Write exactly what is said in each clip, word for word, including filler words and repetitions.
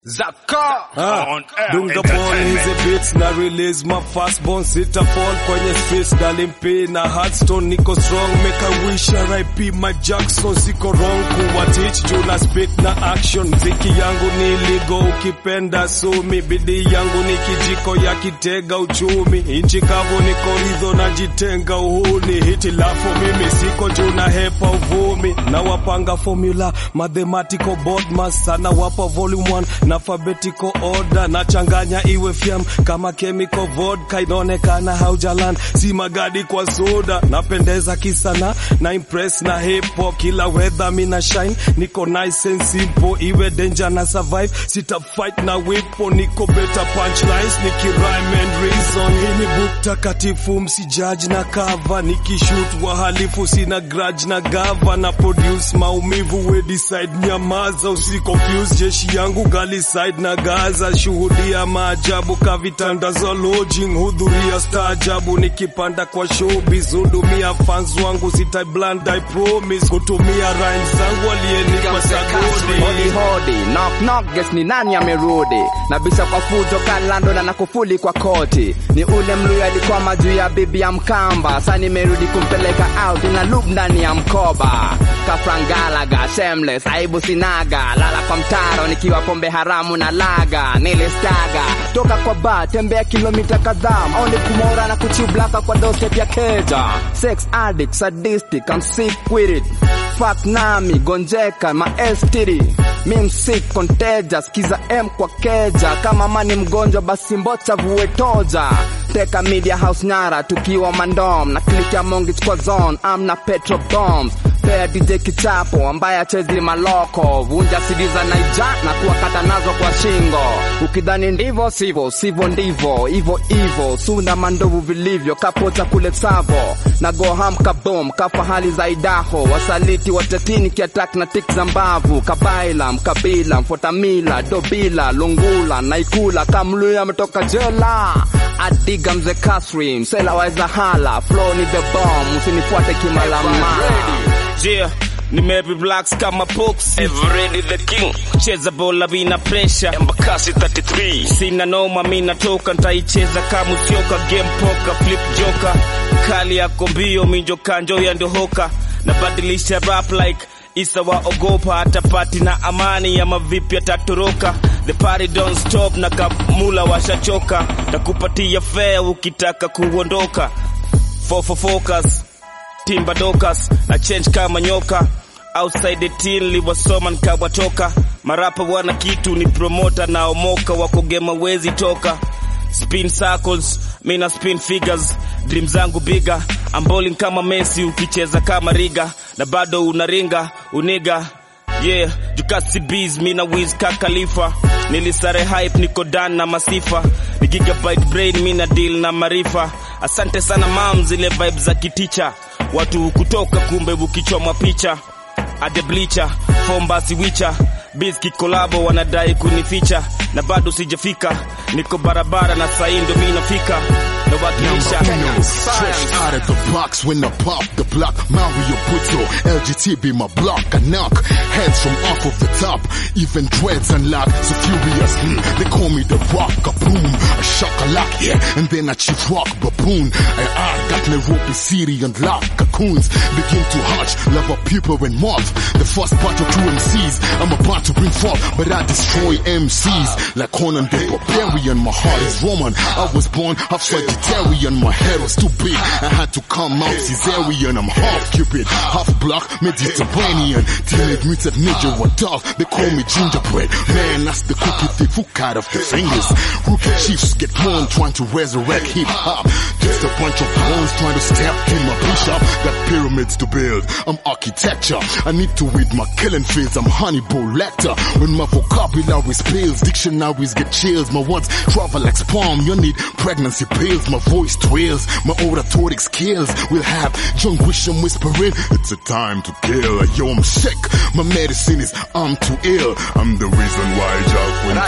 Zaka on air. Dunga ball hizi beats na release my fast bone sita fall kwenye streets dalimpi na hardstone niko strong make a wish R I P my Jackson siko wrong kuwa teach juu na speak na action mziki yangu ni ligo ukipenda sumi bidii yangu ni kijiko ya kitega uchumi inchi kavu niko ridho na jitenga uhuni hitilafu mimi siko juu na hepa uvumi na wapanga formula mathematical board mass sana wapa volume one na alphabetical order na changanya iwe fiam kama chemical vodka inaonekana haujalan si magadi kwa soda napendeza kisana na impress na hip hop kila weather mina shine niko nice and simple iwe danger na survive sita fight na weapon niko better punchlines niki rhyme and reason ini book takatifu msijudge na cover nikishoot wahalifu sina grudge na gava na produce maumivu we decide nyamaza usiconfuse jeshi yangu gali side na Gaza shuhudia maajabu kavitanda za lodging hudhuria staajabu nikipanda kwa showbiz hudumia fans wangu sitai bland I promise kutumia rhymes zangu aliyenipa sagodi hodi hodi knock knock guess ni nani amerudi na bisha kwa fujo kalando na nakufuli kwa koti ni ule mluya alikuwa majuu ya bibi ya Mkamba sasa nimerudi kumpeleka out na loop ndani ya mkoba kafrangalaga shameless aibu sinaga lala kwa mtaro nikiwa pombe haramu na laga nilistaga toka kwa bar tembea kilomita kadhaa aone kumora na kuchublaka kwa doorstep ya keja sex addict sadistic I'm sick with it fuck nami gonjeka ma S T D mim sick contagious kiza M kwa keja kama mani mgonjwa basi mbocha vuwe toja teka media house nyara tukiwa mandom na click ya mongit kwa zone I'm na petro bombs Pea D J Kichapo ambaye achezi maloko vunja C D za Naija na kuwakata nazo kwa shingo ukidhani ndivo sivo sivo ndivo ivo ivo sunda mandovu vilivyo kapota kule Savo na go ham kaboom kafa hali za Idaho wasaliti watetini kiatak na tik za mbavu kabaila mkabila mfotamila dobila lungula naikula kamluya metoka jela adiga mze Kasri msela waiza hala flow ni the bomb usinifuate kimalamara Yeah, ni maybe blacks kama Pox Everready the king cheza bola vina pressure Embakasi thirty-three sina noma mina toka nitaicheza kama usioka game poker flip joker kali yako mbio minjo kanjo ya ndohoka na badilisha rap like Isa wa ogopa hata party na amani ya mavipi atatoroka the party don't stop na kamula washachoka takupatia fair ukitaka kuondoka for for focus Timba dokas na change kama nyoka outside the team liwasoma nikawatoka marapa wana kitu ni promoter na omoka wako game wezi toka spin circles mina spin figures dream zangu bigger I'm bowling kama Messi ukicheza kama Riga na bado unaringa uniga yeah jukasi bees mina Wiz ka Khalifa nilisare hype niko dan na masifa ni gigabyte brain mina deal na marifa asante sana mam zile vibes za kiticha watu kutoka kumbe ukichomwa picha ade bleacher fombasi wicha Bizki kolabo wanadai kunificha na bado sijafika niko barabara na saindo mimi nafika no wakilisha fresh out of the box when I pop the block Mario Puto L G T be my block I knock heads from off of the top even dreads unlock so furious hmm. They call me the rock kaboom a shock yeah and then I chief rock baboon I I got Nairobi City and lock cocoons begin to hatch love of people and moth the first part of two M Cs I'm about to bring forth but I destroy M Cs like Conan the Barbarian my heart is Roman I was born half Sagittarian my head was too big I had to come out Caesarean I'm half Cupid half black Mediterranean teenage mutant ninja what dog they call me gingerbread man that's the cookie thief who cut off the fingers rookie chiefs get born trying to resurrect hip hop just a bunch of bones trying to step in my bishop got pyramids to build I'm architecture I need to read my killing fields I'm Hannibal Lecter when my vocabulary spills dictionaries get chills my words travel like sperm you need pregnancy pills my voice trails my oratory skills will have John Grisham whispering it's a time to kill yo I'm sick my medicine is I'm too ill I'm the reason why Jack went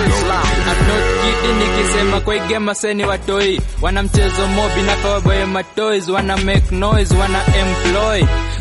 up nikisema kwa game seni watoi wana mchezo mobi na kawaboy matoys wana make noise wana employ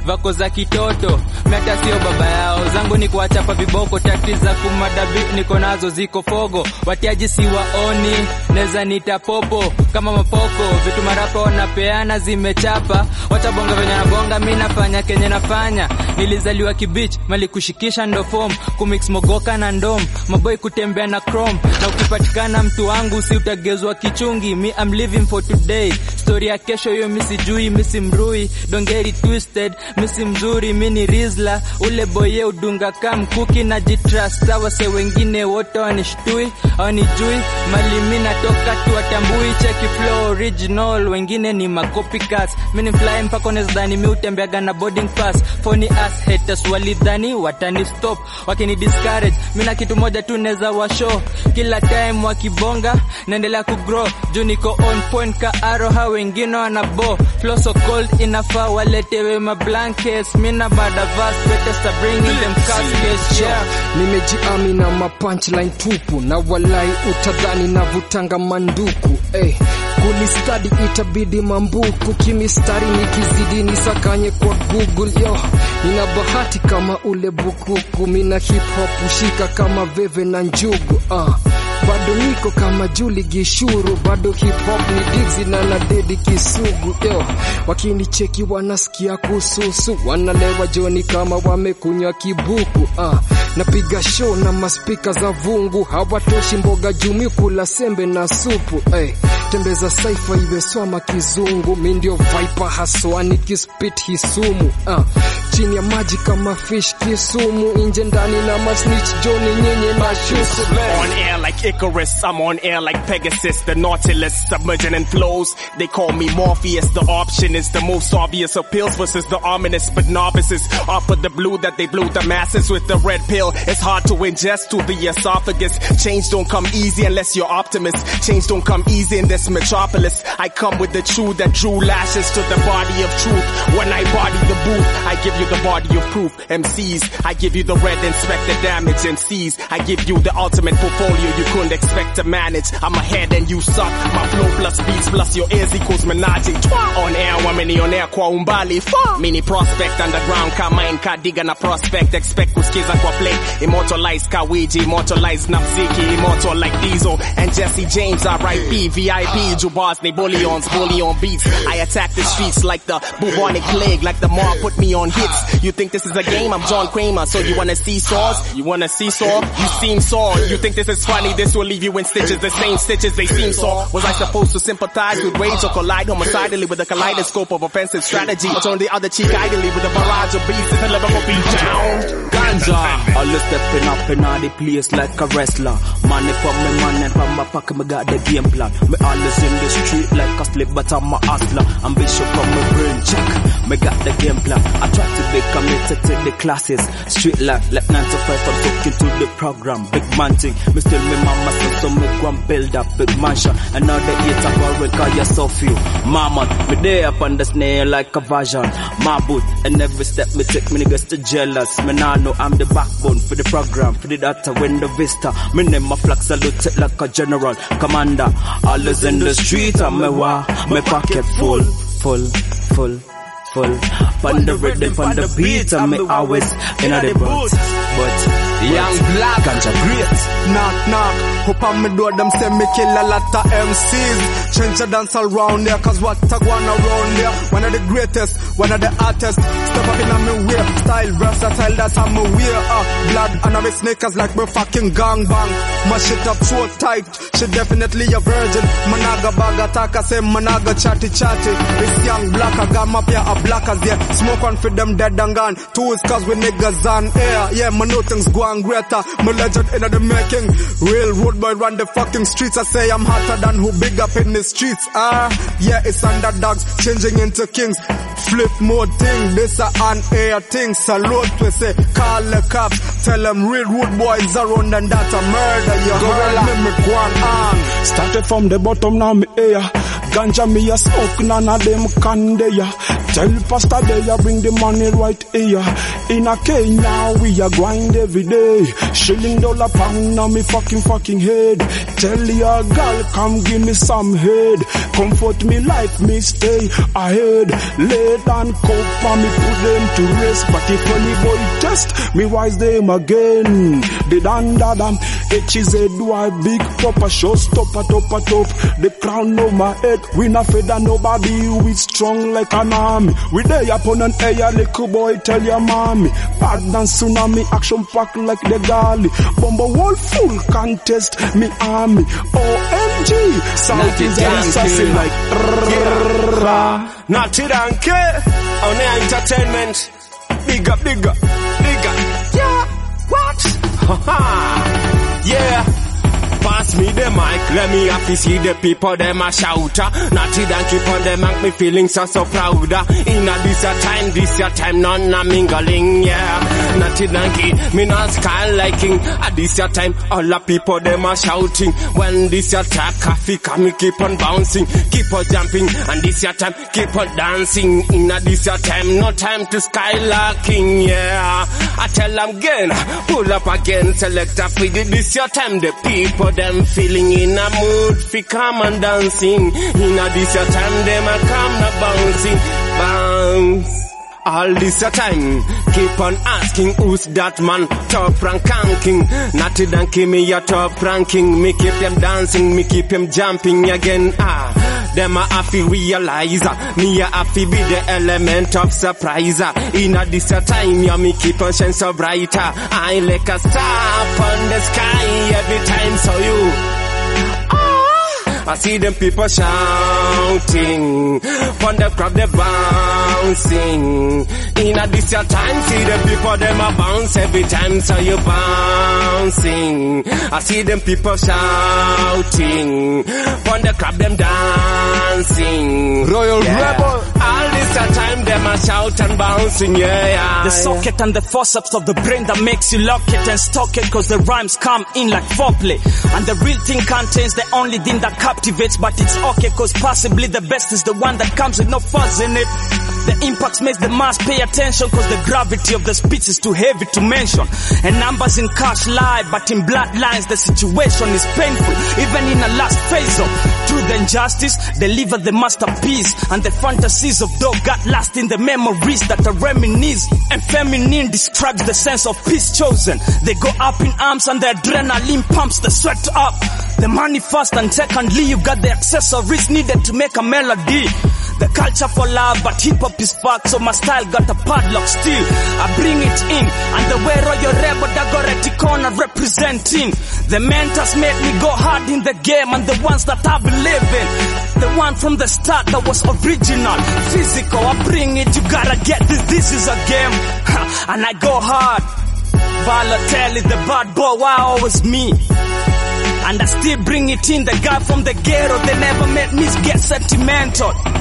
vako za kitoto, meta sio baba yao. Zangu ni kuachapa viboko, takti za kumadabi niko nazo ziko fogo. Watiaji si waoni, neza nita popo kama mapoko. Vitu marapa wanapeana zimechapa, wacha bonga venye na bonga, mimi nafanya kenye nafanya. Nilizaliwa kibich, mali kushikisha ndo form, kumix mogoka na ndom, maboy kutembea na chrome. Na ukipatikana mtu wangu si utagezwa kichungi. Me I'm living for today, story ya kesho yo misi jui, misi mrui. Don't get it twisted, misi mzuri, mini rizla. Ule boye udunga kam kuki na jitrust. Wase wengine wote wanishtui, wanijui. Mali mina toka tu watambui, cheki flow original, wengine ni macopycats. Mini fly mpako nezdani, mi utembeaga na boarding pass. Phony ass haters walidhani watani stop, wakini discourage. Mina kitu moja tu neza wa show, kila time wakibonga naendelea kugrow. Juu niko on point ka arrow, ha wengine wanabo. Flow so cold inafaa waletewe ma blankets. Mina bada vast better start bringing them caskets. Yeah, nimejiami na ma punchline tupu, na walai utadhani na vutanga manduku. Eh, kuli study itabidi mambuku, kimistari nikizidi nisakanye kwa Google. Yo, nina bahati kama ule bukuku, mina hip hop ushika kama veve na njugu. Ah, uh. Bado niko kama Juli Gishuru, bado hip hop ni Dizzy na na Dedi Kisugu. Yo, wakini cheki wanasikia kususu, wanalewa joni kama wamekunywa kibuku. Ah, napiga show na maspika za vungu, hawatoshi mboga jumi kula sembe na supu. Eh, tembeza saifa iwe swama kizungu, mi ndio viper haswa nikispit hisumu. Ah, chini ya maji kama fish Kisumu, inje ndani na masnitch joni nyenye na shusu. On air like Icarus, I'm on air like Pegasus, the Nautilus, submerging in flows. They call me Morpheus, the option is the most obvious appeals versus the ominous, but novices offer the blue that they blew the masses with the red pill. It's hard to ingest to the esophagus. Change don't come easy unless you're optimist. Change don't come easy in this metropolis. I come with the truth that drew lashes to the body of truth. When I body the booth, I give you the body of proof. M Cs, I give you the red inspector damage. M Cs, I give you the ultimate portfolio you couldn't expect to manage. I'm ahead and you suck. My flow plus beats plus your ears equals menage. On air, wameni on air kwa umbali. Mini prospect underground, kama in kadiga na prospect. Expect kuskiza kwa play. Immortalize Kawiji, immortalize Napziki, immortal like Diesel and Jesse James. R I P, V I P, Jubars, they bullions, bully on beats. I attack the streets like the bubonic plague, like the mob put me on hits. You think this is a game? I'm John Kramer, so you wanna see saws? You wanna see saw? You seem saw. You think this is funny? This will leave you in stitches, the same stitches they seem saw. Was I supposed to sympathize with rage or collide homicidally with a kaleidoscope of offensive strategy? Or turn the other cheek idly with a barrage of beats and never go beat down? Ganja, all stepping up in all the place like a wrestler. Money from me, money from my pocket, me got the game plan. Me always in the street like a slave, but I'm a hustler. Ambition from my brain, check. Me got the game plan. I try to be committed to the classes. Street life, like nine to five, I'm talking to the program. Big man thing, me still me mama son, so me go and build up big mansion. And now the eight of our record, you so few. Mama, me there up on the snare like a version. My boot, and every step me take, me niggas to jealous. Me now know I'm the backbone for the program, for the data when the vista. Me name my flag salute it like a general, commander. Always in the street, I'm me wa, me pocket full, full, full, full. Pon the rhythm, pon the beat, and me always in the boots. But Young Black, Ganja great. Knock knock, hope on me door, them say me kill a lot of M Cs. Change the dance all round there, cause what I want around there. One of the greatest, one of the artists. Step up in on me way, style versatile, that's how me wear. Uh, blood and I'm sneakers like me fucking gang bang. My shit up so tight, she definitely a virgin. Managa baga taka, say managa chatty chatty. This Young Black, I got my pair of blackers, yeah. Smoke on for them dead and gone. Two is cause we niggas on air, yeah, my know things go on greater. My legend in the making. Real road boy run the fucking streets. I say I'm hotter than who big up in the streets. Ah, yeah, it's underdogs changing into kings. Flip mode thing, this a on-air thing. Salute we say, call the cops. Tell them real road boys around and that a murder. You heard me, me go on. Started from the bottom, now me here. Ganja me a smoke, none of them can there. Tell Pastor they bring the money right here. In a Kenya we a grind every day. Shilling dollar pound on me fucking fucking head. Tell your girl come give me some head. Comfort me life me stay ahead. Lay down cope and me put them to rest. But if any boy test me rise them again. The dandadam H is a do I big proper show stopper topper top. The crown on my head. We not feather nobody. We strong like an army. We day upon an air little boy tell your mommy. Bad than tsunami action pack like the galley. Bomber wall full contest me army. O M G South is assassin like yeah. Not it and care. On the entertainment. Bigger, bigger, bigger. Yeah. What? Haha. Yeah. Pass me the mic, let me have to see the people, them a shout. Naughty and keep on them, make me feeling so, so proud. In a this a time, this a time, none a mingling, yeah. Naughty donkey, me not sky liking. At this a time, all the people, them a shouting. When this a track, coffee come, me keep on bouncing, keep on jumping. And this a time, keep on dancing. In a this a time, no time to skylarking, yeah. I tell them again, pull up again, select a figure. This your time, the people, them feeling in a mood fi come and dancing. In a this a time them a come na bouncing, bounce. All this a time, keep on asking who's that man, top rank ranking. Naughty donkey me a top ranking. Me keep them dancing, me keep them jumping again. Ah, them a happy realize, me a happy be the element of surprise. In a this a time, yeah me keep on shine so brighter. I like a star on the sky every time, so you. I see them people shouting, from the crowd they bouncing. In a this your time, see them people them a bounce every time, so you bouncing. I see them people shouting, from the crowd them dancing. Royal yeah. Rebel. All this a time them a shout and bouncing, yeah, yeah. The socket and the forceps of the brain that makes you lock it and stock it, cause the rhymes come in like foreplay. And the real thing contains the only thing that captivates, but it's okay, cause possibly the best is the one that comes with no fuzz in it. The impact makes the mass pay attention, cause the gravity of the speech is too heavy to mention. And numbers in cash lie, but in bloodlines the situation is painful. Even in a last phase of truth and justice, deliver the masterpiece. And the fantasies of dog got lost in the memories that are reminisce. And feminine describes the sense of peace chosen. They go up in arms and the adrenaline pumps the sweat up. The money first, and secondly you got the accessories needed to make a melody. The culture for love, but hip-hop is fucked, so my style got a padlock still. I bring it in, and the way Royal Rebel Dagoretti corner representing. The mentors made me go hard in the game, and the ones that I believe in. The one from the start that was original, physical, I bring it, you gotta get this, this is a game. And I go hard. Balotelli, the bad boy, why always me? And I still bring it in, the guy from the ghetto, they never made me get sentimental.